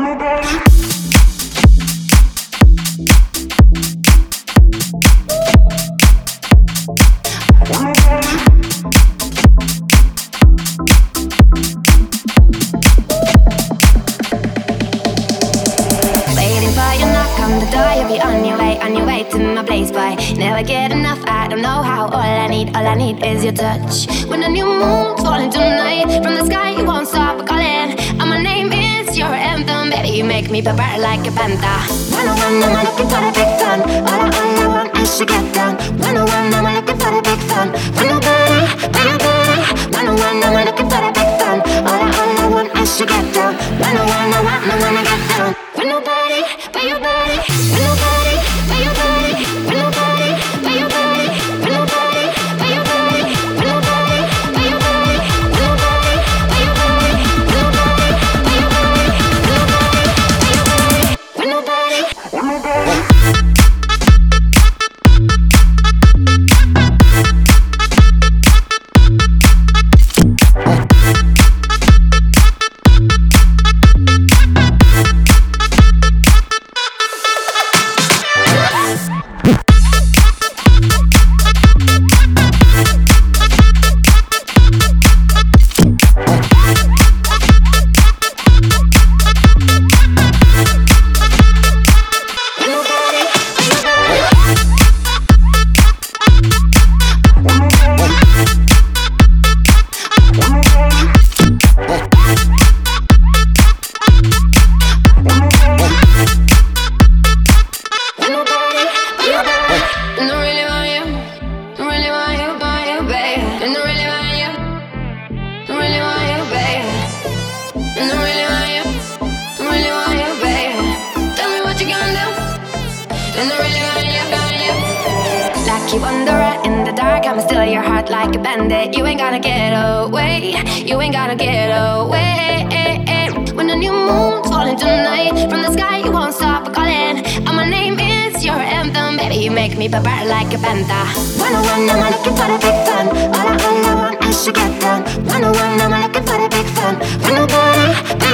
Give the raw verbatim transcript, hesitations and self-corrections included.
Is your touch. When a new moon's falling tonight from the sky, you won't stop calling. And my name is your anthem, baby. You make me prepare like a panther. One on one, I'm looking for the big fun. All I, all I want is to get down. One on one, I'm looking for the big fun. When nobody, when nobody. One on one, I'm looking for the big fun. All I, all I want is to get down. One on one, I want, I wanna get down. When nobody, but your body. When nobody, but your body. When nobody, but your body. When nobody. Like you wanderer in the dark, I'ma steal your heart like a bandit. You ain't gonna get away, you ain't gonna get away. When a new moon's falling tonight from the sky, you won't stop calling. And my name is your anthem, baby. You make me prepare like a panther. One on one, I'm looking for the big fun. All I, all I want is to get down. One on one, I'm looking for the big fun. When nobody.